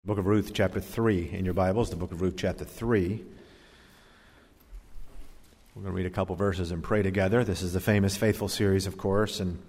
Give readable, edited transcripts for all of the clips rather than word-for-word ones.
Book of Ruth, chapter 3 in your Bibles, the book of Ruth, chapter 3. We're going to read a couple verses and pray together. This is the famous Faithful series, of course, and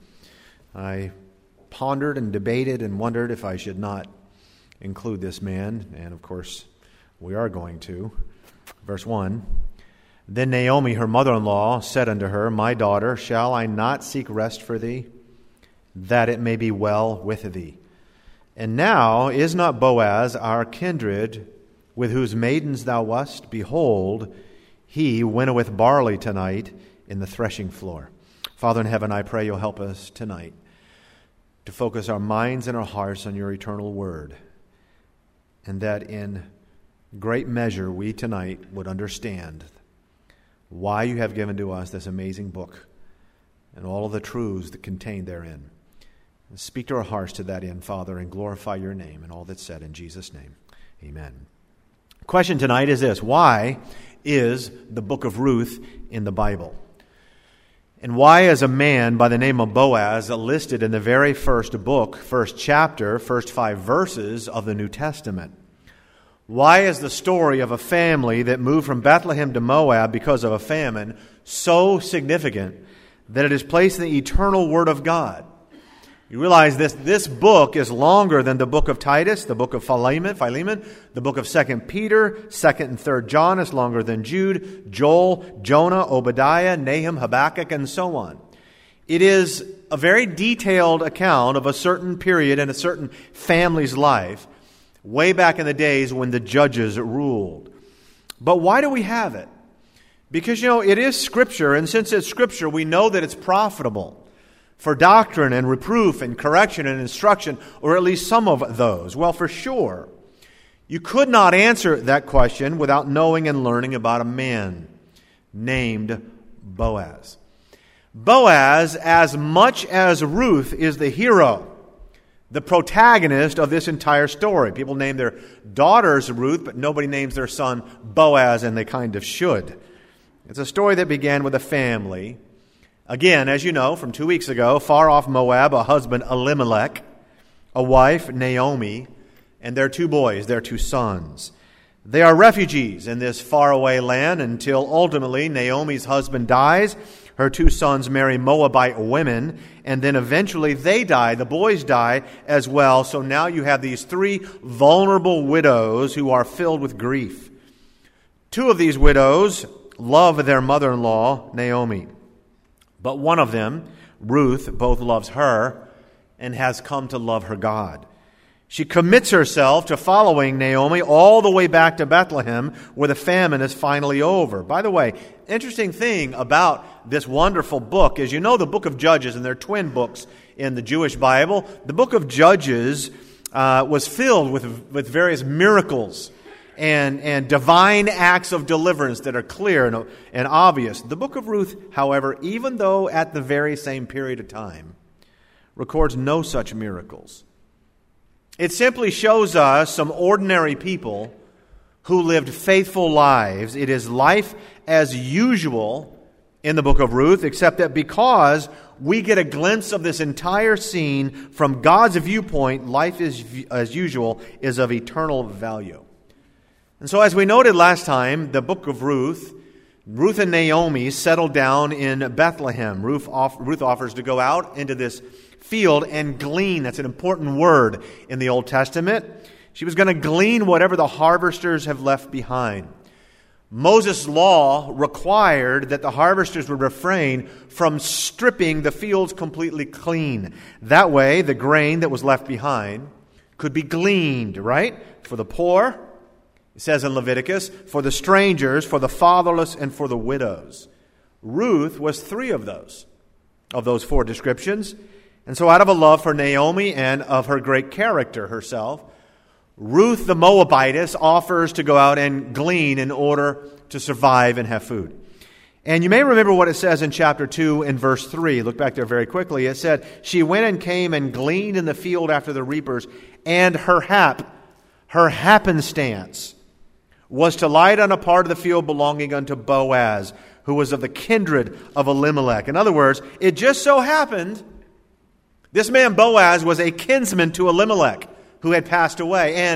I pondered and debated and wondered if I should not include this man, and of course we are going to. Verse 1, Then Naomi, her mother-in-law, said unto her, My daughter, shall I not seek rest for thee, that it may be well with thee? And now is not Boaz our kindred, with whose maidens thou wast? Behold, he winnoweth barley tonight in the threshing floor. Father in heaven, I pray you'll help us tonight to focus our minds and our hearts on your eternal word, and that in great measure we tonight would understand why you have given to us this amazing book and all of the truths that contained therein. Speak to our hearts to that end, Father, and glorify your name and all that's said in Jesus' name. Amen. Question tonight is this: why is the book of Ruth in the Bible? And why is a man by the name of Boaz listed in the very first book, first chapter, first 5 verses of the New Testament? Why is the story of a family that moved from Bethlehem to Moab because of a famine so significant that it is placed in the eternal Word of God? You realize this book is longer than the book of Titus, the book of Philemon, the book of 2 Peter, 2nd and 3rd John is longer than Jude, Joel, Jonah, Obadiah, Nahum, Habakkuk, and so on. It is a very detailed account of a certain period in a certain family's life, way back in the days when the judges ruled. But why do we have it? Because, it is Scripture, and since it's Scripture, we know that it's profitable for doctrine and reproof and correction and instruction, or at least some of those. Well, for sure, you could not answer that question without knowing and learning about a man named Boaz. Boaz, as much as Ruth is the hero, the protagonist of this entire story. People name their daughters Ruth, but nobody names their son Boaz, and they kind of should. It's a story that began with a family. Again, as you know, from 2 weeks ago, far off Moab, a husband, Elimelech, a wife, Naomi, and their 2 boys, their 2 sons. They are refugees in this faraway land until ultimately Naomi's husband dies. Her 2 sons marry Moabite women, and then eventually they die. The boys die as well. So now you have these 3 vulnerable widows who are filled with grief. 2 of these widows love their mother-in-law, Naomi. But one of them, Ruth, both loves her and has come to love her God. She commits herself to following Naomi all the way back to Bethlehem, where the famine is finally over. By the way, interesting thing about this wonderful book is, the book of Judges, and they're twin books in the Jewish Bible. The book of Judges was filled with various miracles and divine acts of deliverance that are clear and obvious. The book of Ruth, however, even though at the very same period of time, records no such miracles. It simply shows us some ordinary people who lived faithful lives. It is life as usual in the book of Ruth, except that because we get a glimpse of this entire scene from God's viewpoint, life as usual is of eternal value. And so as we noted last time, the book of Ruth and Naomi settled down in Bethlehem. Ruth offers to go out into this field and glean. That's an important word in the Old Testament. She was going to glean whatever the harvesters have left behind. Moses' law required that the harvesters would refrain from stripping the fields completely clean. That way, the grain that was left behind could be gleaned, right? For the poor, it says in Leviticus, for the strangers, for the fatherless, and for the widows. Ruth was 3 of those 4 descriptions. And so out of a love for Naomi and of her great character herself, Ruth the Moabitess offers to go out and glean in order to survive and have food. And you may remember what it says in chapter 2 and verse 3. Look back there very quickly. It said, she went and came and gleaned in the field after the reapers, and her happenstance was to light on a part of the field belonging unto Boaz, who was of the kindred of Elimelech. In other words, it just so happened this man Boaz was a kinsman to Elimelech, who had passed away. And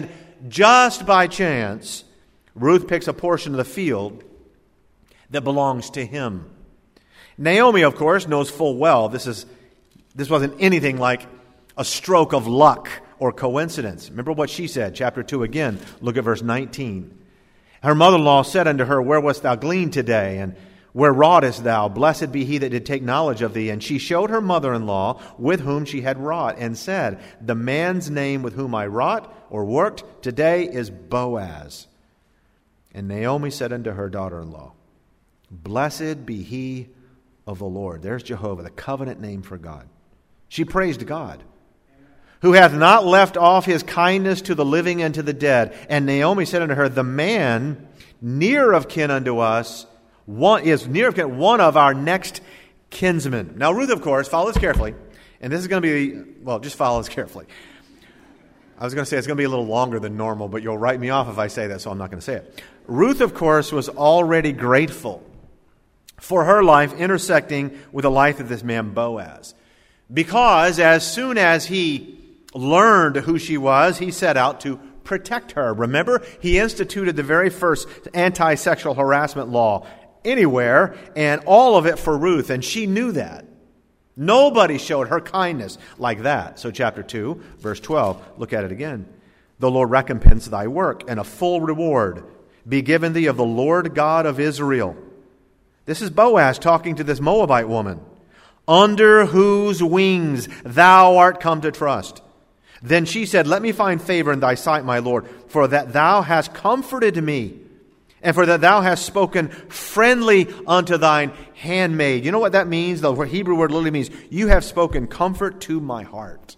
just by chance, Ruth picks a portion of the field that belongs to him. Naomi, of course, knows full well this wasn't anything like a stroke of luck or coincidence. Remember what she said, chapter 2 again. Look at verse 19. Her mother-in-law said unto her, Where wast thou gleaned today? And where wroughtest thou? Blessed be he that did take knowledge of thee. And she showed her mother-in-law with whom she had wrought, and said, The man's name with whom I wrought or worked today is Boaz. And Naomi said unto her daughter-in-law, Blessed be he of the Lord. There's Jehovah, the covenant name for God. She praised God, who hath not left off his kindness to the living and to the dead. And Naomi said unto her, The man near of kin unto us is near of kin, one of our next kinsmen. Now Ruth, of course, follow this carefully. And this is going to be, just follow this carefully. I was going to say it's going to be a little longer than normal, but you'll write me off if I say that, so I'm not going to say it. Ruth, of course, was already grateful for her life intersecting with the life of this man Boaz. Because as soon as he learned who she was, he set out to protect her. Remember, he instituted the very first anti-sexual harassment law anywhere, and all of it for Ruth, and she knew that. Nobody showed her kindness like that. So chapter 2, verse 12, look at it again. The Lord recompense thy work, and a full reward be given thee of the Lord God of Israel. This is Boaz talking to this Moabite woman, under whose wings thou art come to trust. Then she said, Let me find favor in thy sight, my Lord, for that thou hast comforted me, and for that thou hast spoken friendly unto thine handmaid. You know what that means? The Hebrew word literally means, you have spoken comfort to my heart.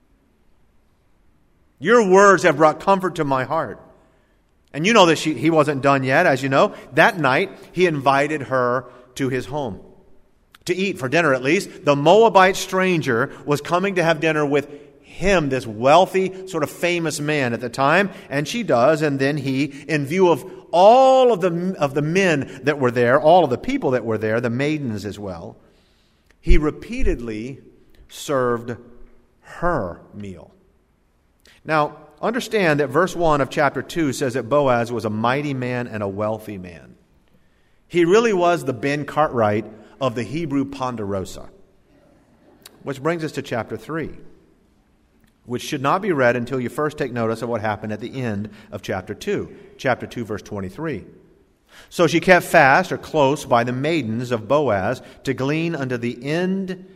Your words have brought comfort to my heart. And you know that he wasn't done yet, as you know. That night, he invited her to his home to eat, for dinner at least. The Moabite stranger was coming to have dinner with him, this wealthy, sort of famous man at the time, and she does, and then he, in view of all of the men that were there, all of the people that were there, the maidens as well, he repeatedly served her meal. Now, understand that verse 1 of chapter 2 says that Boaz was a mighty man and a wealthy man. He really was the Ben Cartwright of the Hebrew Ponderosa. Which brings us to chapter 3, which should not be read until you first take notice of what happened at the end of chapter 2. Chapter 2, verse 23. So she kept fast, or close, by the maidens of Boaz to glean unto the end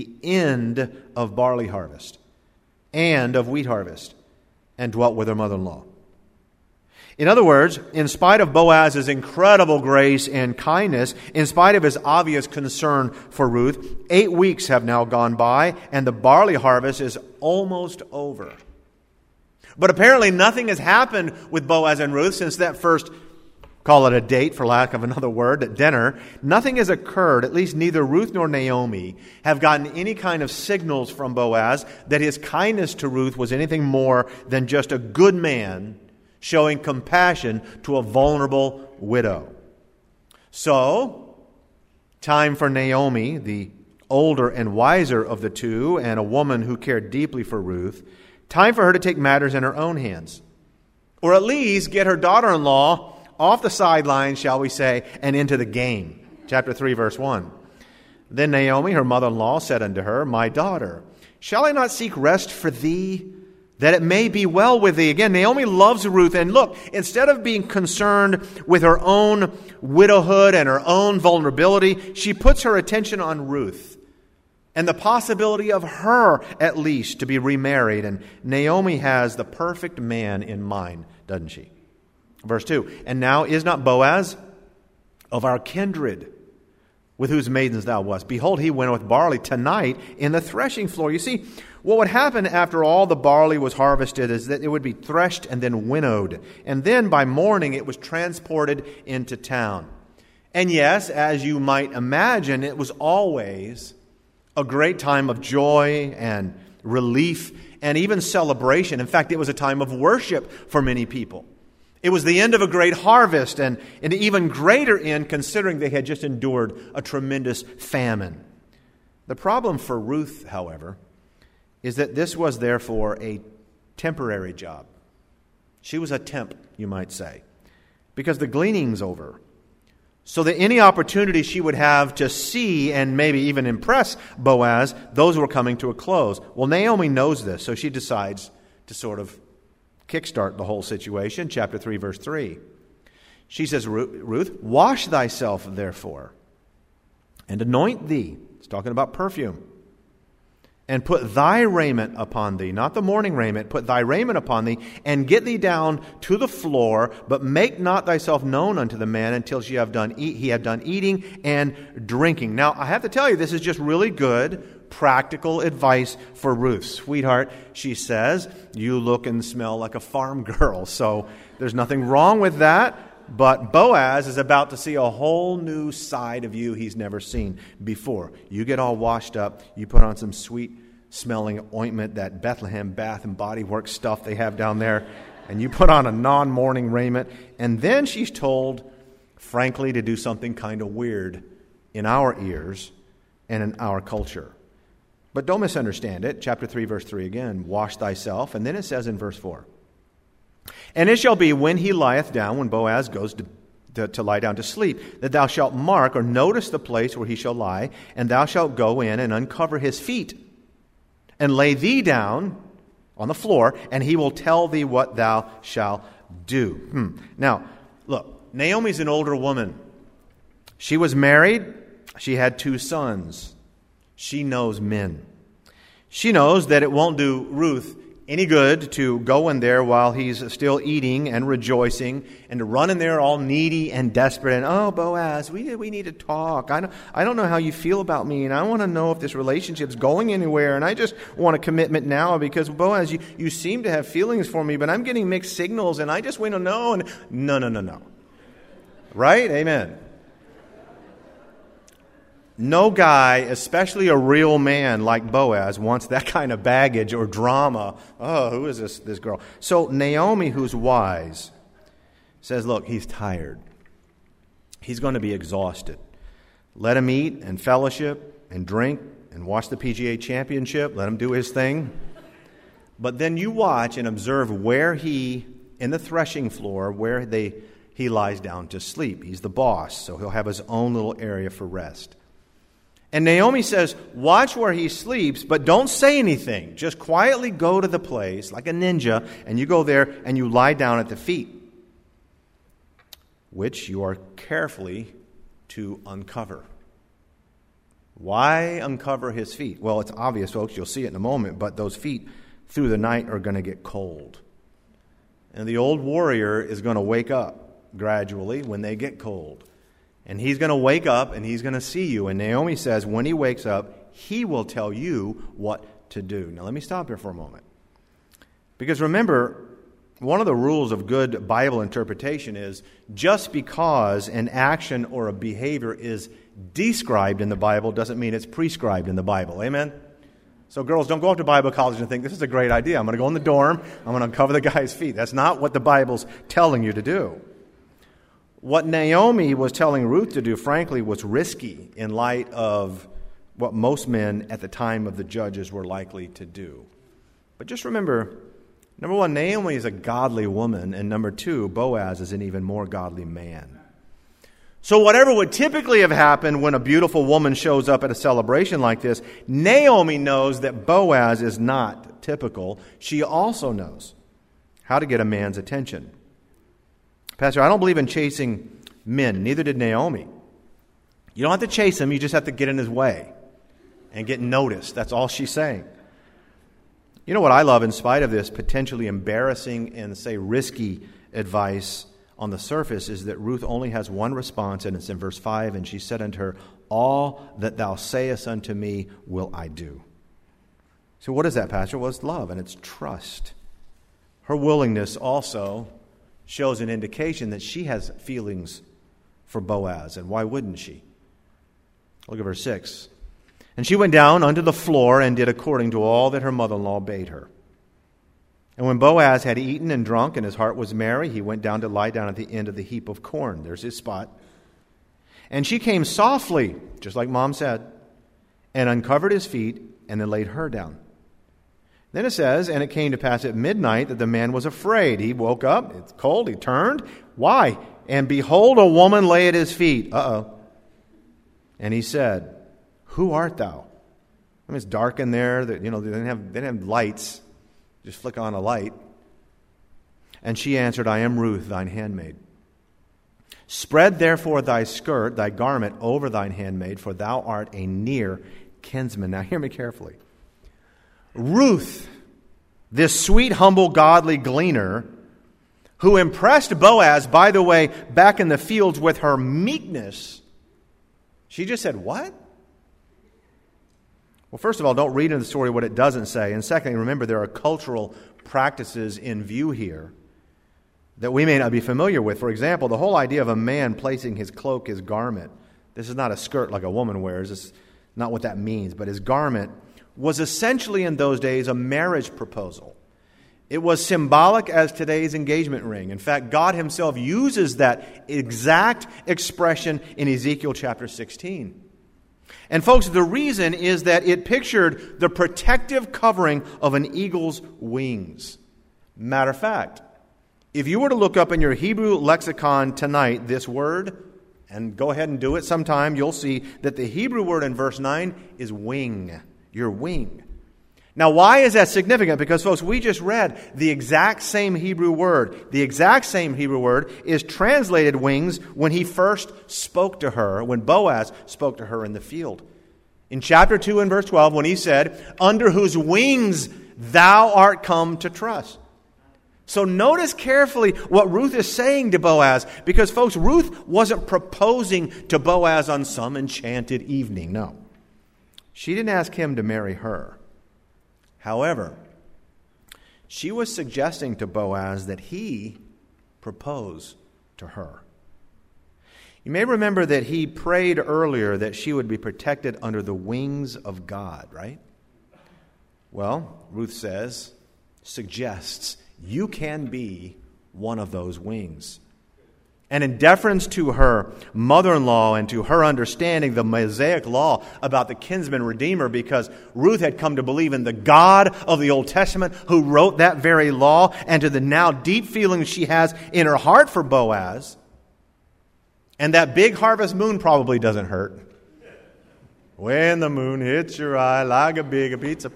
of barley harvest and of wheat harvest, and dwelt with her mother-in-law. In other words, in spite of Boaz's incredible grace and kindness, in spite of his obvious concern for Ruth, 8 weeks have now gone by, and the barley harvest is almost over. But apparently nothing has happened with Boaz and Ruth since that first, call it a date for lack of another word, at dinner. Nothing has occurred, at least neither Ruth nor Naomi have gotten any kind of signals from Boaz that his kindness to Ruth was anything more than just a good man showing compassion to a vulnerable widow. So, time for Naomi, the older and wiser of the two, and a woman who cared deeply for Ruth, time for her to take matters in her own hands. Or at least get her daughter-in-law off the sidelines, shall we say, and into the game. Chapter 3, verse 1. Then Naomi, her mother-in-law, said unto her, My daughter, shall I not seek rest for thee, that it may be well with thee? Again, Naomi loves Ruth, and look, instead of being concerned with her own widowhood and her own vulnerability, she puts her attention on Ruth and the possibility of her, at least, to be remarried. And Naomi has the perfect man in mind, doesn't she? Verse 2, And now is not Boaz of our kindred, with whose maidens thou wast? Behold, he went with barley tonight in the threshing floor. You see, what would happen after all the barley was harvested is that it would be threshed and then winnowed. And then by morning it was transported into town. And yes, as you might imagine, it was always a great time of joy and relief and even celebration. In fact, it was a time of worship for many people. It was the end of a great harvest, and an even greater end considering they had just endured a tremendous famine. The problem for Ruth, however, is that this was therefore a temporary job. She was a temp, you might say, because the gleaning's over. So that any opportunity she would have to see and maybe even impress Boaz, those were coming to a close. Well, Naomi knows this, so she decides to sort of kickstart the whole situation. Chapter 3, verse 3. She says, Ruth, wash thyself, therefore, and anoint thee. It's talking about perfume. And put thy raiment upon thee, not the mourning raiment, put thy raiment upon thee, and get thee down to the floor, but make not thyself known unto the man until he have done eating and drinking. Now, I have to tell you, this is just really good, practical advice for Ruth. Sweetheart, she says, you look and smell like a farm girl, so there's nothing wrong with that. But Boaz is about to see a whole new side of you he's never seen before. You get all washed up. You put on some sweet-smelling ointment, that Bethlehem Bath and Body Works stuff they have down there, and you put on a non-mourning raiment. And then she's told, frankly, to do something kind of weird in our ears and in our culture. But don't misunderstand it. Chapter 3, verse 3 again, wash thyself. And then it says in verse 4, and it shall be when he lieth down, when Boaz goes to lie down to sleep, that thou shalt mark or notice the place where he shall lie, and thou shalt go in and uncover his feet, and lay thee down on the floor, and he will tell thee what thou shalt do. Now, look, Naomi's an older woman. She was married. She had 2 sons. She knows men. She knows that it won't do Ruth any good to go in there while he's still eating and rejoicing, and to run in there all needy and desperate and, oh, Boaz, we need to talk. I don't know how you feel about me, and I want to know if this relationship's going anywhere, and I just want a commitment now because, Boaz, you seem to have feelings for me, but I'm getting mixed signals, and I just want to know. And no. Right? Amen. No guy, especially a real man like Boaz, wants that kind of baggage or drama. Oh, who is this girl? So Naomi, who's wise, says, look, he's tired. He's going to be exhausted. Let him eat and fellowship and drink and watch the PGA Championship. Let him do his thing. But then you watch and observe where in the threshing floor, where he lies down to sleep. He's the boss, so he'll have his own little area for rest. And Naomi says, watch where he sleeps, but don't say anything. Just quietly go to the place like a ninja, and you go there and you lie down at the feet, which you are carefully to uncover. Why uncover his feet? Well, it's obvious, folks. You'll see it in a moment, but those feet through the night are going to get cold. And the old warrior is going to wake up gradually when they get cold. And he's going to wake up and he's going to see you. And Naomi says when he wakes up, he will tell you what to do. Now let me stop here for a moment. Because remember, one of the rules of good Bible interpretation is just because an action or a behavior is described in the Bible doesn't mean it's prescribed in the Bible. Amen? So girls, don't go off to Bible college and think, this is a great idea. I'm going to go in the dorm. I'm going to uncover the guy's feet. That's not what the Bible's telling you to do. What Naomi was telling Ruth to do, frankly, was risky in light of what most men at the time of the judges were likely to do. But just remember, number one, Naomi is a godly woman, and number two, Boaz is an even more godly man. So whatever would typically have happened when a beautiful woman shows up at a celebration like this, Naomi knows that Boaz is not typical. She also knows how to get a man's attention. Pastor, I don't believe in chasing men. Neither did Naomi. You don't have to chase him. You just have to get in his way and get noticed. That's all she's saying. You know what I love in spite of this potentially embarrassing and, say, risky advice on the surface is that Ruth only has one response, and it's in verse 5, and she said unto her, all that thou sayest unto me will I do. So what is that, Pastor? Well, it's love and it's trust. Her willingness also shows an indication that she has feelings for Boaz, and why wouldn't she? Look at verse 6. And she went down unto the floor and did according to all that her mother-in-law bade her. And when Boaz had eaten and drunk and his heart was merry, he went down to lie down at the end of the heap of corn. There's his spot. And she came softly, just like Mom said, and uncovered his feet and then laid her down. Then it says, and it came to pass at midnight that the man was afraid. He woke up. It's cold. He turned. Why? And behold, a woman lay at his feet. And he said, who art thou? I mean, it's dark in there. They didn't have lights. Just flick on a light. And she answered, I am Ruth, thine handmaid. Spread therefore thy skirt, thy garment, over thine handmaid, for thou art a near kinsman. Now hear me carefully. Ruth, this sweet, humble, godly gleaner, who impressed Boaz, by the way, back in the fields with her meekness, she just said, what? Well, first of all, don't read in the story what it doesn't say. And secondly, remember there are cultural practices in view here that we may not be familiar with. For example, the whole idea of a man placing his cloak, his garment. This is not a skirt like a woman wears. This is not what that means. But his garment was essentially in those days a marriage proposal. It was symbolic as today's engagement ring. In fact, God himself uses that exact expression in Ezekiel chapter 16. And folks, the reason is that it pictured the protective covering of an eagle's wings. Matter of fact, if you were to look up in your Hebrew lexicon tonight this word, and go ahead and do it sometime, you'll see that the Hebrew word in verse 9 is wing. Your wing. Now, why is that significant? Because, folks, we just read the exact same Hebrew word. The exact same Hebrew word is translated wings when he first spoke to her, when Boaz spoke to her in the field. In chapter 2 and verse 12, when he said, under whose wings thou art come to trust. So notice carefully what Ruth is saying to Boaz, because, folks, Ruth wasn't proposing to Boaz on some enchanted evening. No. She didn't ask him to marry her. However, she was suggesting to Boaz that he propose to her. You may remember that he prayed earlier that she would be protected under the wings of God, right? Well, Ruth suggests, you can be one of those wings. And in deference to her mother-in-law and to her understanding the Mosaic law about the kinsman redeemer, because Ruth had come to believe in the God of the Old Testament who wrote that very law, and to the now deep feelings she has in her heart for Boaz, and that big harvest moon probably doesn't hurt. When the moon hits your eye like a big pizza.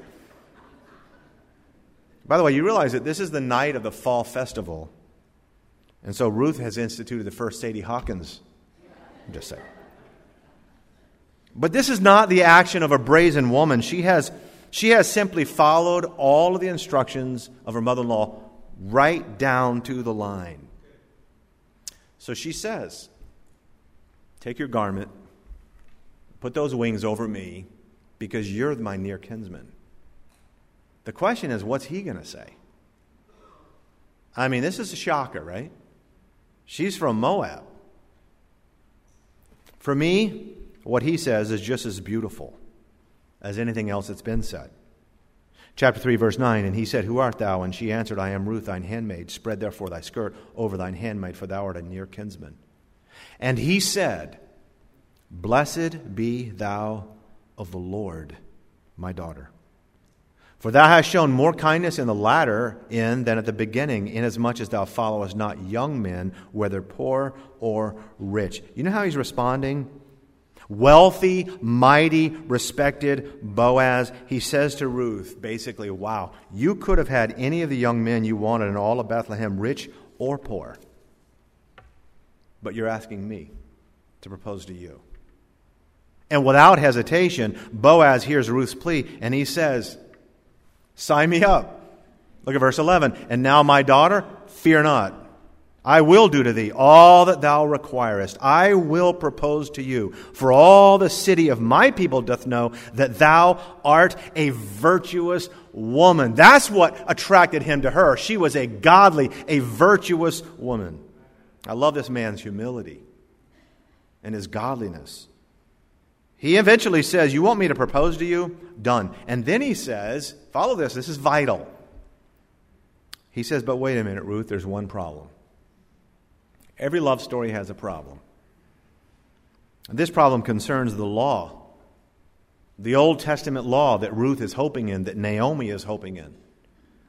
By the way, you realize that this is the night of the fall festival. And so Ruth has instituted the first Sadie Hawkins. I'm just saying. But this is not the action of a brazen woman. She has simply followed all of the instructions of her mother-in-law right down to the line. So she says, take your garment, put those wings over me, because you're my near kinsman. The question is, what's he going to say? I mean, this is a shocker, right? She's from Moab. For me, what he says is just as beautiful as anything else that's been said. Chapter 3, verse 9, and he said, who art thou? And she answered, I am Ruth, thine handmaid. Spread therefore thy skirt over thine handmaid, for thou art a near kinsman. And he said, blessed be thou of the Lord, my daughter. For thou hast shown more kindness in the latter end than at the beginning, inasmuch as thou followest not young men, whether poor or rich. You know how he's responding? Wealthy, mighty, respected Boaz. He says to Ruth, basically, wow, you could have had any of the young men you wanted in all of Bethlehem, rich or poor. But you're asking me to propose to you. And without hesitation, Boaz hears Ruth's plea, and he says, sign me up. Look at verse 11. And now, my daughter, fear not. I will do to thee all that thou requirest. I will propose to you. For all the city of my people doth know that thou art a virtuous woman. That's what attracted him to her. She was a godly, a virtuous woman. I love this man's humility and his godliness. He eventually says, you want me to propose to you? Done. And then he says, follow this, this is vital. He says, but wait a minute, Ruth, there's one problem. Every love story has a problem. And this problem concerns the law. The Old Testament law that Ruth is hoping in, that Naomi is hoping in.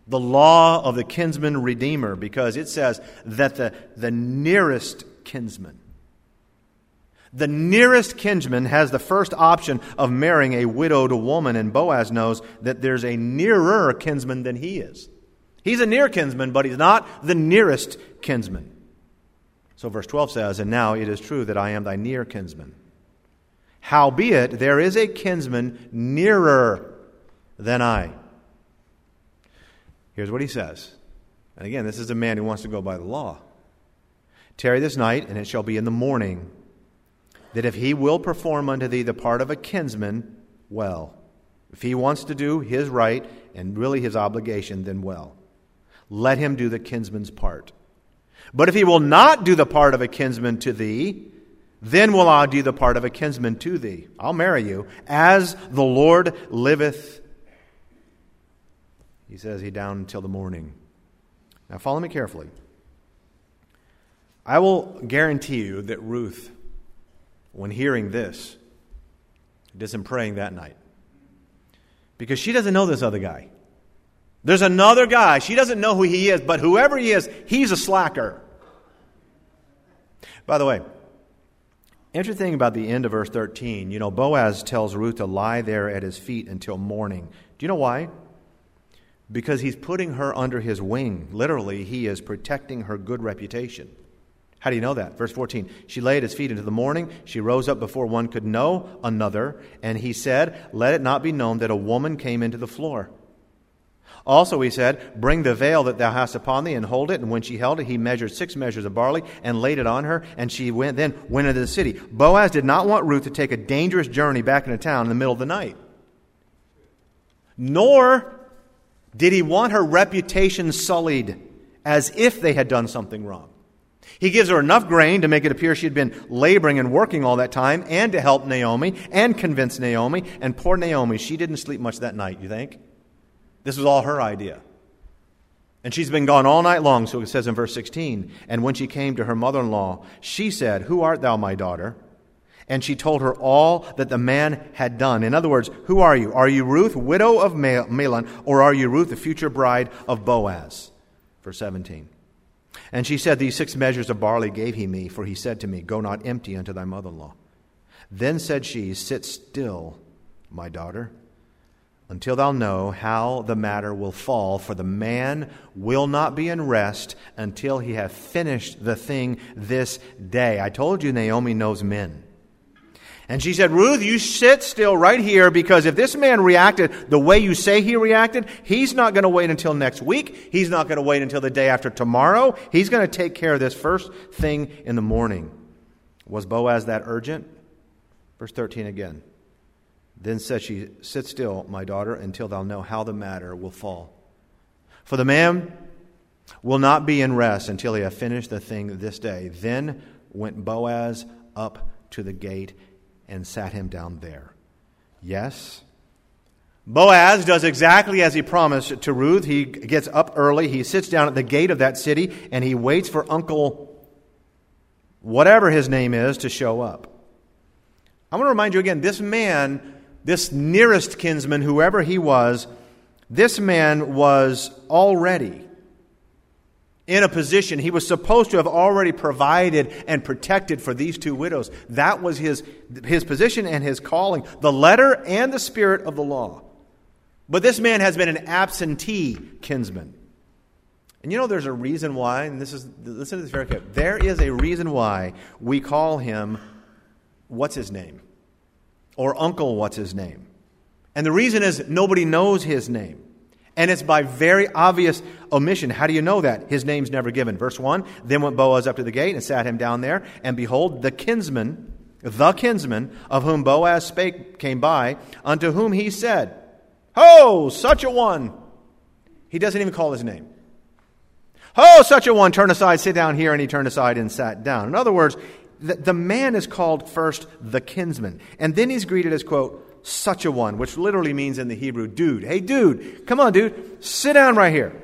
The law of the kinsman redeemer, because it says that the nearest kinsman, the nearest kinsman has the first option of marrying a widowed woman, and Boaz knows that there's a nearer kinsman than he is. He's a near kinsman, but he's not the nearest kinsman. So verse 12 says, "And now it is true that I am thy near kinsman. Howbeit, there is a kinsman nearer than I." Here's what he says. And again, this is a man who wants to go by the law. "Tarry this night, and it shall be in the morning, that if he will perform unto thee the part of a kinsman, well. If he wants to do his right and really his obligation, then well. Let him do the kinsman's part. But if he will not do the part of a kinsman to thee, then will I do the part of a kinsman to thee. I'll marry you, as the Lord liveth." He says he down until the morning. Now follow me carefully. I will guarantee you that Ruth, when hearing this, did some praying that night. Because she doesn't know this other guy. There's another guy. She doesn't know who he is, but whoever he is, he's a slacker. By the way, interesting thing about the end of verse 13, Boaz tells Ruth to lie there at his feet until morning. Do you know why? Because he's putting her under his wing. Literally, he is protecting her good reputation. How do you know that? Verse 14, "She lay at his feet into the morning. She rose up before one could know another. And he said, Let it not be known that a woman came into the floor. Also he said, Bring the veil that thou hast upon thee, and hold it. And when she held it, he measured 6 measures of barley and laid it on her. And she went into the city." Boaz did not want Ruth to take a dangerous journey back into town in the middle of the night. Nor did he want her reputation sullied as if they had done something wrong. He gives her enough grain to make it appear she had been laboring and working all that time, and to help Naomi and convince Naomi. And poor Naomi, she didn't sleep much that night, you think? This was all her idea. And she's been gone all night long, so it says in verse 16, "And when she came to her mother-in-law, she said, Who art thou, my daughter? And she told her all that the man had done." In other words, who are you? Are you Ruth, widow of Mahlon, or are you Ruth, the future bride of Boaz? Verse 17. "And she said, These 6 measures of barley gave he me, for he said to me, Go not empty unto thy mother-in-law. Then said she, Sit still, my daughter, until thou know how the matter will fall, for the man will not be in rest until he have finished the thing this day." I told you Naomi knows men. And she said, "Ruth, you sit still right here, because if this man reacted the way you say he reacted, he's not going to wait until next week. He's not going to wait until the day after tomorrow. He's going to take care of this first thing in the morning." Was Boaz that urgent? Verse 13 again. "Then said she, Sit still, my daughter, until thou know how the matter will fall. For the man will not be in rest until he have finished the thing this day. Then went Boaz up to the gate and sat him down there." Yes, Boaz does exactly as he promised to Ruth. He gets up early. He sits down at the gate of that city, and he waits for Uncle, whatever his name is, to show up. I want to remind you again, this man, this nearest kinsman, whoever he was, this man was already in a position. He was supposed to have already provided and protected for these 2 widows. That was his position and his calling, the letter and the spirit of the law. But this man has been an absentee kinsman. And there's a reason why, and listen to this very carefully. There is a reason why we call him, what's his name? Or Uncle, what's his name? And the reason is nobody knows his name. And it's by very obvious omission. How do you know that? His name's never given. Verse 1, "Then went Boaz up to the gate and sat him down there. And behold, the kinsman of whom Boaz spake came by, unto whom he said, Ho, such a one." He doesn't even call his name. "Ho, such a one, turn aside, sit down here." And he turned aside and sat down. In other words, the man is called first the kinsman. And then he's greeted as, quote, "such a one," which literally means in the Hebrew, dude. Hey, dude, come on, dude, sit down right here.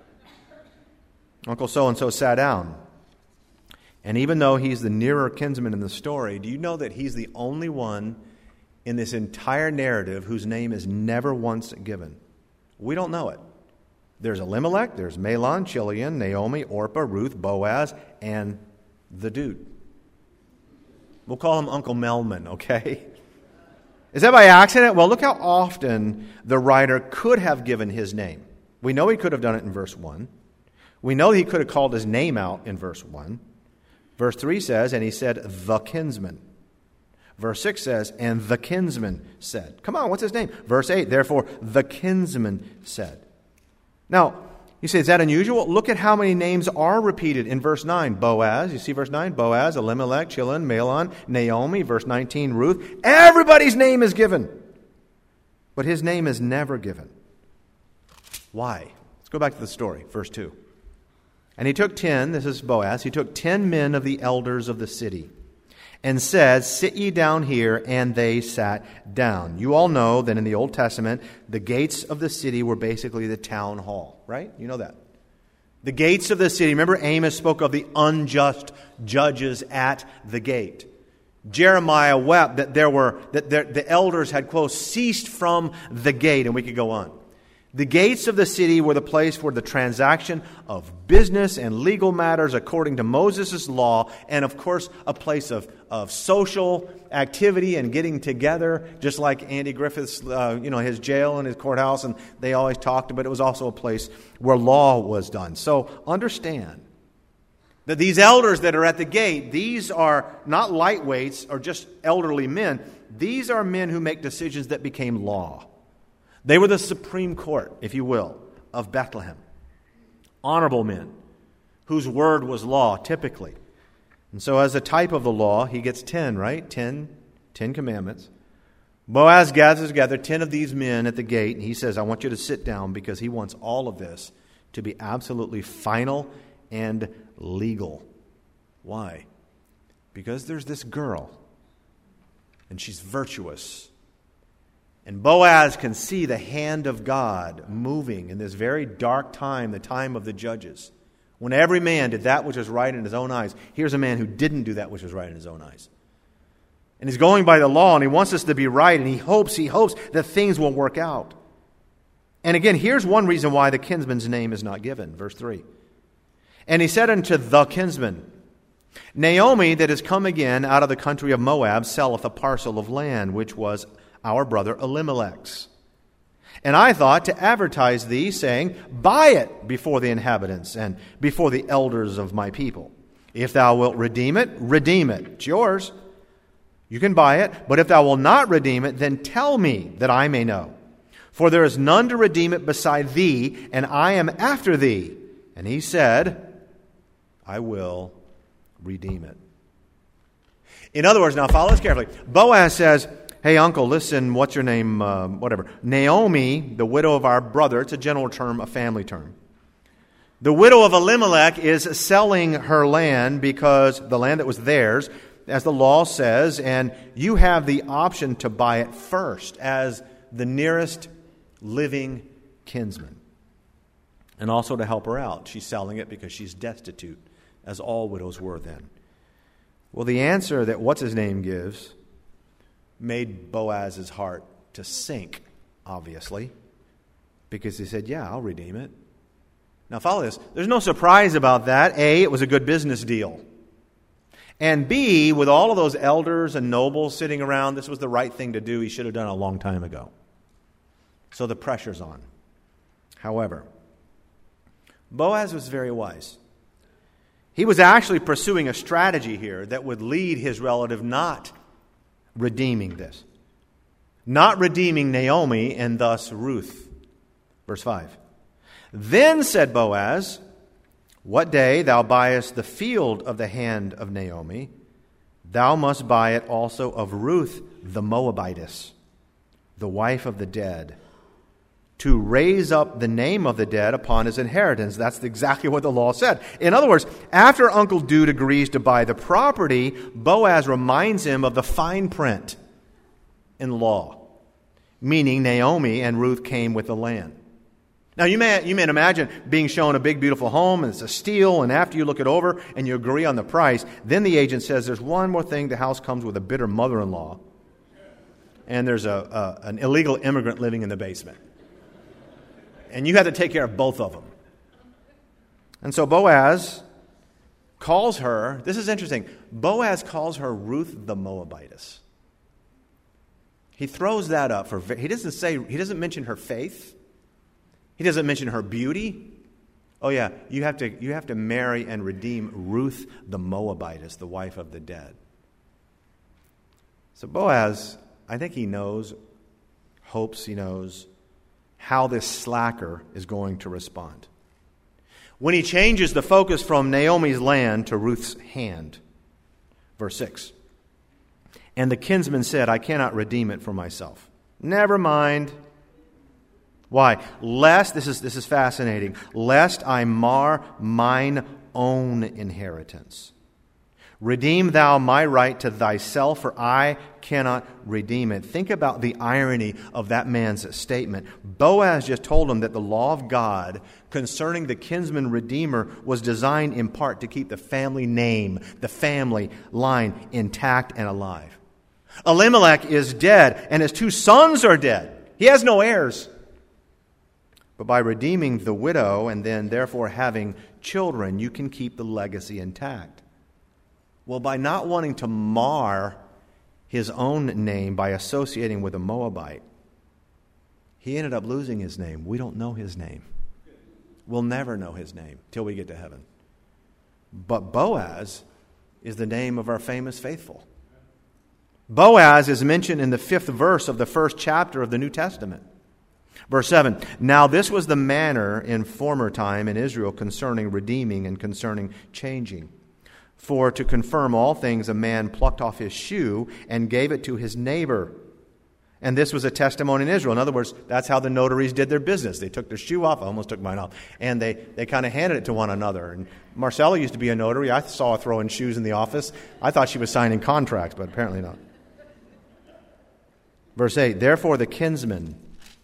Uncle so-and-so sat down. And even though he's the nearer kinsman in the story, do you know that he's the only one in this entire narrative whose name is never once given? We don't know it. There's Elimelech, there's Mahlon, Chilion, Naomi, Orpah, Ruth, Boaz, and the dude. We'll call him Uncle Melman, okay? Is that by accident? Well, look how often the writer could have given his name. We know he could have done it in verse 1. We know he could have called his name out in verse 1. Verse 3 says, and he said, the kinsman. Verse 6 says, and the kinsman said. Come on, what's his name? Verse 8, therefore, the kinsman said. Now, you say, is that unusual? Look at how many names are repeated in verse 9. Boaz, you see verse 9? Boaz, Elimelech, Chilion, Mahlon, Naomi. Verse 19, Ruth. Everybody's name is given. But his name is never given. Why? Let's go back to the story, verse 2. And he took 10, this is Boaz, he took 10 men of the elders of the city and said, sit ye down here, and they sat down. You all know that in the Old Testament, the gates of the city were basically the town hall, right? You know that. The gates of the city. Remember Amos spoke of the unjust judges at the gate. Jeremiah wept that the elders had, quote, ceased from the gate, and we could go on. The gates of the city were the place for the transaction of business and legal matters according to Moses' law, and of course a place of social activity and getting together, just like Andy Griffith's, his jail and his courthouse, and they always talked about it. It was also a place where law was done. So understand that these elders that are at the gate, these are not lightweights or just elderly men. These are men who make decisions that became law. They were the Supreme Court, if you will, of Bethlehem. Honorable men whose word was law, typically. And so as a type of the law, he gets 10, right? 10 commandments. Boaz gathers together 10 of these men at the gate, and he says, I want you to sit down, because he wants all of this to be absolutely final and legal. Why? Because there's this girl, and she's virtuous. And Boaz can see the hand of God moving in this very dark time, the time of the judges, when every man did that which was right in his own eyes. Here's a man who didn't do that which was right in his own eyes. And he's going by the law, and he wants us to be right, and he hopes that things will work out. And again, here's one reason why the kinsman's name is not given. Verse 3. And he said unto the kinsman, Naomi, that is come again out of the country of Moab, selleth a parcel of land, which was our brother Elimelech's. And I thought to advertise thee, saying, buy it before the inhabitants and before the elders of my people. If thou wilt redeem it, redeem it. It's yours. You can buy it. But if thou wilt not redeem it, then tell me, that I may know. For there is none to redeem it beside thee, and I am after thee. And he said, I will redeem it. In other words, now follow this carefully. Boaz says, hey, uncle, listen, what's your name? Whatever. Naomi, the widow of our brother, it's a general term, a family term. The widow of Elimelech is selling her land, because the land that was theirs, as the law says, and you have the option to buy it first as the nearest living kinsman. And also to help her out. She's selling it because she's destitute, as all widows were then. Well, the answer that what's-his-name gives made Boaz's heart to sink, obviously, because he said, yeah, I'll redeem it. Now follow this. There's no surprise about that. A, it was a good business deal. And B, with all of those elders and nobles sitting around, this was the right thing to do. He should have done it a long time ago. So the pressure's on. However, Boaz was very wise. He was actually pursuing a strategy here that would lead his relative not redeeming this. Not redeeming Naomi and thus Ruth. Verse 5. Then said Boaz, what day thou buyest the field of the hand of Naomi, thou must buy it also of Ruth the Moabitess, the wife of the dead, to raise up the name of the dead upon his inheritance. That's exactly what the law said. In other words, after Uncle Dude agrees to buy the property, Boaz reminds him of the fine print in law, meaning Naomi and Ruth came with the land. Now, you may imagine being shown a big, beautiful home, and it's a steal, and after you look it over and you agree on the price, then the agent says, there's one more thing, the house comes with a bitter mother-in-law, and there's an illegal immigrant living in the basement. And you have to take care of both of them. And so Boaz calls her, this is interesting, Boaz calls her Ruth the Moabitess. He throws that up he doesn't mention her faith. He doesn't mention her beauty. Oh yeah, you have to marry and redeem Ruth the Moabitess, the wife of the dead. So Boaz, I think he knows how this slacker is going to respond. When he changes the focus from Naomi's land to Ruth's hand. Verse 6. And the kinsman said, I cannot redeem it for myself. Never mind. Why? This is fascinating, lest I mar mine own inheritance. Redeem thou my right to thyself, for I cannot redeem it. Think about the irony of that man's statement. Boaz just told him that the law of God concerning the kinsman redeemer was designed in part to keep the family name, the family line intact and alive. Elimelech is dead, and his 2 sons are dead. He has no heirs. But by redeeming the widow and then therefore having children, you can keep the legacy intact. Well, by not wanting to mar his own name by associating with a Moabite, he ended up losing his name. We don't know his name. We'll never know his name till we get to heaven. But Boaz is the name of our famous faithful. Boaz is mentioned in the 5th verse of the 1st chapter of the New Testament. Verse 7, Now this was the manner in former time in Israel concerning redeeming and concerning changing. For to confirm all things, a man plucked off his shoe and gave it to his neighbor. And this was a testimony in Israel. In other words, that's how the notaries did their business. They took their shoe off. I almost took mine off. And they kind of handed it to one another. And Marcella used to be a notary. I saw her throwing shoes in the office. I thought she was signing contracts, but apparently not. Verse 8, Therefore the kinsman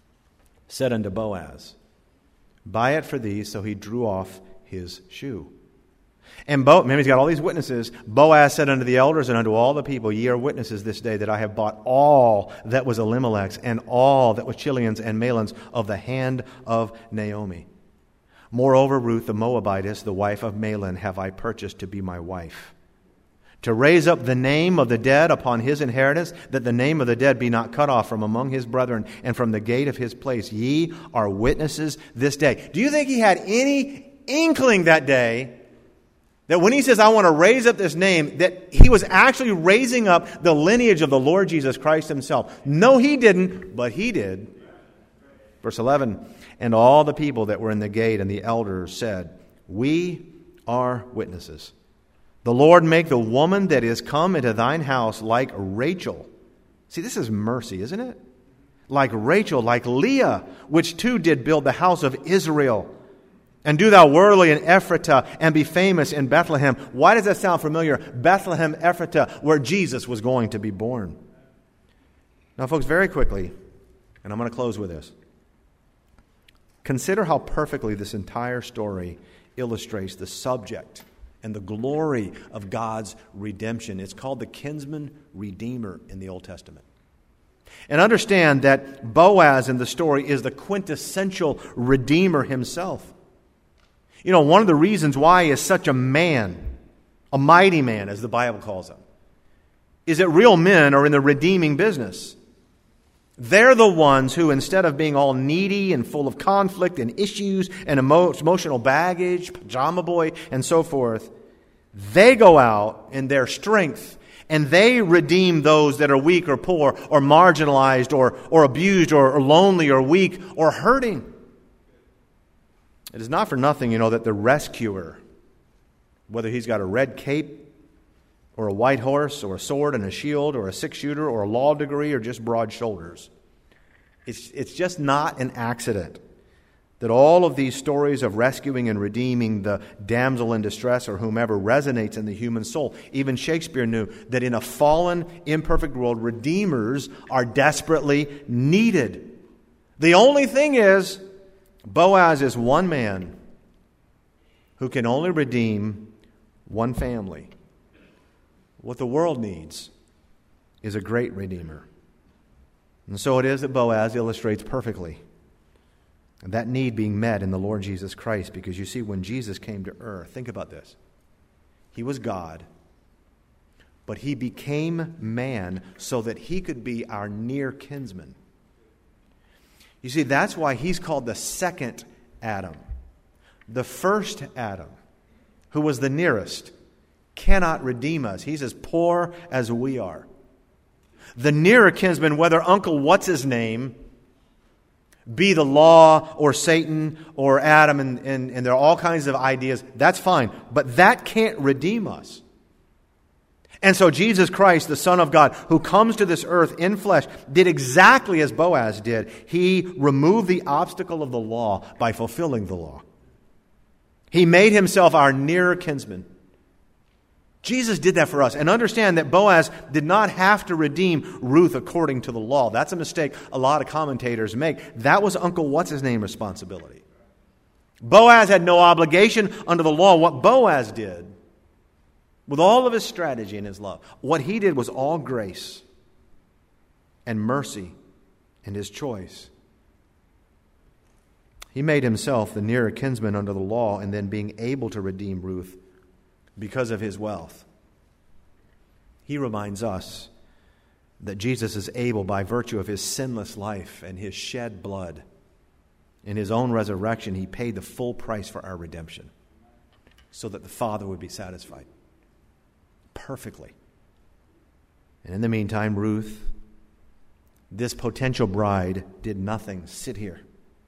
said unto Boaz, Buy it for thee. So he drew off his shoe. And remember, he's got all these witnesses. Boaz said unto the elders and unto all the people, Ye are witnesses this day that I have bought all that was Elimelech's and all that was Chilion's and Mahlon's of the hand of Naomi. Moreover, Ruth the Moabitess, the wife of Mahlon, have I purchased to be my wife, to raise up the name of the dead upon his inheritance, that the name of the dead be not cut off from among his brethren and from the gate of his place. Ye are witnesses this day. Do you think he had any inkling that day that when he says, I want to raise up this name, that he was actually raising up the lineage of the Lord Jesus Christ himself? No, he didn't, but he did. Verse 11, And all the people that were in the gate and the elders said, We are witnesses. The Lord make the woman that is come into thine house like Rachel. See, this is mercy, isn't it? Like Rachel, like Leah, which too did build the house of Israel. And do thou worthily in Ephratah, and be famous in Bethlehem. Why does that sound familiar? Bethlehem, Ephratah, where Jesus was going to be born. Now, folks, very quickly, and I'm going to close with this. Consider how perfectly this entire story illustrates the subject and the glory of God's redemption. It's called the kinsman redeemer in the Old Testament. And understand that Boaz in the story is the quintessential redeemer himself. You know, one of the reasons why he is such a man, a mighty man, as the Bible calls him, is that real men are in the redeeming business. They're the ones who, instead of being all needy and full of conflict and issues and emotional baggage, pajama boy, and so forth, they go out in their strength and they redeem those that are weak or poor or marginalized or abused or lonely or weak or hurting. It is not for nothing, that the rescuer, whether he's got a red cape or a white horse or a sword and a shield or a six-shooter or a law degree or just broad shoulders, it's just not an accident that all of these stories of rescuing and redeeming the damsel in distress or whomever resonates in the human soul. Even Shakespeare knew that in a fallen, imperfect world, redeemers are desperately needed. The only thing is, Boaz is one man who can only redeem one family. What the world needs is a great redeemer. And so it is that Boaz illustrates perfectly And that need being met in the Lord Jesus Christ, because you see, when Jesus came to earth, think about this. He was God, but he became man so that he could be our near kinsman. You see, that's why he's called the second Adam. The first Adam, who was the nearest, cannot redeem us. He's as poor as we are. The nearer kinsman, whether Uncle What's-His-Name be the law or Satan or Adam, and there are all kinds of ideas, that's fine. But that can't redeem us. And so Jesus Christ, the Son of God, who comes to this earth in flesh, did exactly as Boaz did. He removed the obstacle of the law by fulfilling the law. He made himself our nearer kinsman. Jesus did that for us. And understand that Boaz did not have to redeem Ruth according to the law. That's a mistake a lot of commentators make. That was Uncle What's-His-Name responsibility. Boaz had no obligation under the law. What Boaz did, with all of his strategy and his love, what he did was all grace and mercy and his choice. He made himself the nearer kinsman under the law, and then being able to redeem Ruth because of his wealth. He reminds us that Jesus is able, by virtue of his sinless life and his shed blood, in his own resurrection, he paid the full price for our redemption so that the Father would be satisfied perfectly. And in the meantime, Ruth, this potential bride, did nothing. Sit here.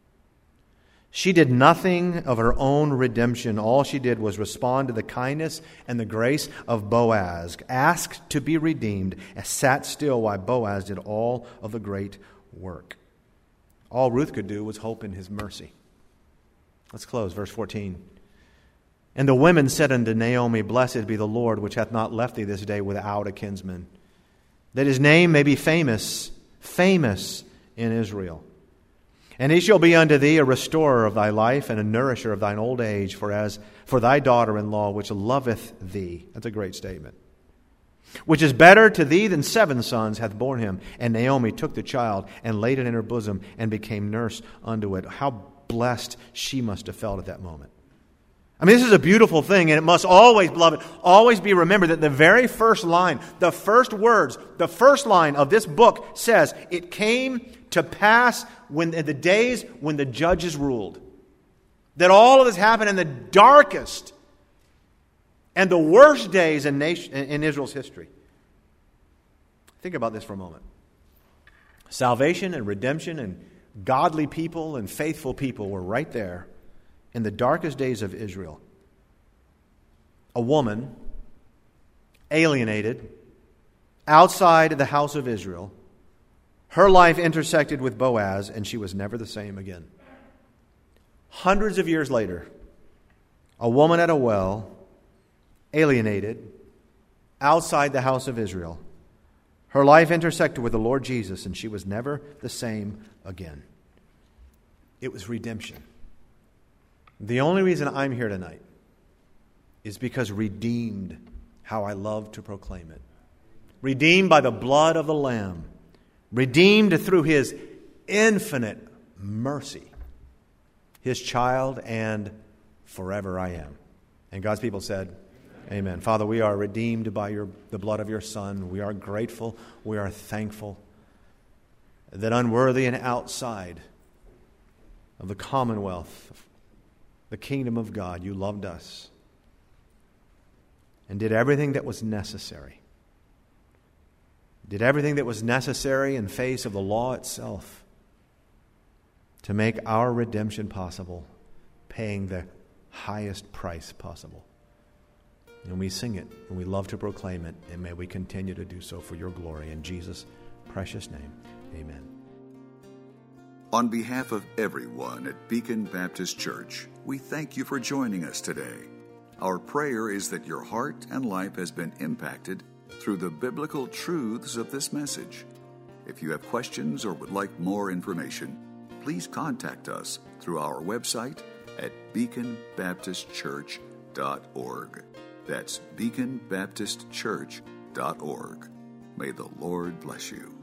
She did nothing of her own redemption. All she did was respond to the kindness and the grace of Boaz, asked to be redeemed, and sat still while Boaz did all of the great work. All Ruth could do was hope in his mercy. Let's close, verse 14. And the women said unto Naomi, Blessed be the Lord, which hath not left thee this day without a kinsman, that his name may be famous in Israel. And he shall be unto thee a restorer of thy life and a nourisher of thine old age, for thy daughter-in-law which loveth thee. That's a great statement. Which is better to thee than 7 sons hath borne him. And Naomi took the child and laid it in her bosom and became nurse unto it. How blessed she must have felt at that moment. I mean, this is a beautiful thing, and it must always, beloved, always be remembered that the very first line, the first words, the first line of this book says, it came to pass in the days when the judges ruled. That all of this happened in the darkest and the worst days in Israel's history. Think about this for a moment. Salvation and redemption and godly people and faithful people were right there in the darkest days of Israel. A woman, alienated, outside the house of Israel, her life intersected with Boaz, and she was never the same again. Hundreds of years later, a woman at a well, alienated, outside the house of Israel, her life intersected with the Lord Jesus, and she was never the same again. It was redemption. The only reason I'm here tonight is because redeemed, how I love to proclaim it. Redeemed by the blood of the Lamb. Redeemed through his infinite mercy. His child, and forever I am. And God's people said, Amen. Father, we are redeemed by the blood of your Son. We are grateful. We are thankful that unworthy and outside of the commonwealth, the kingdom of God, you loved us and did everything that was necessary. Did everything that was necessary in face of the law itself to make our redemption possible, paying the highest price possible. And we sing it, and we love to proclaim it, and may we continue to do so for your glory. In Jesus' precious name, amen. On behalf of everyone at Beacon Baptist Church, we thank you for joining us today. Our prayer is that your heart and life has been impacted through the biblical truths of this message. If you have questions or would like more information, please contact us through our website at beaconbaptistchurch.org. That's beaconbaptistchurch.org. May the Lord bless you.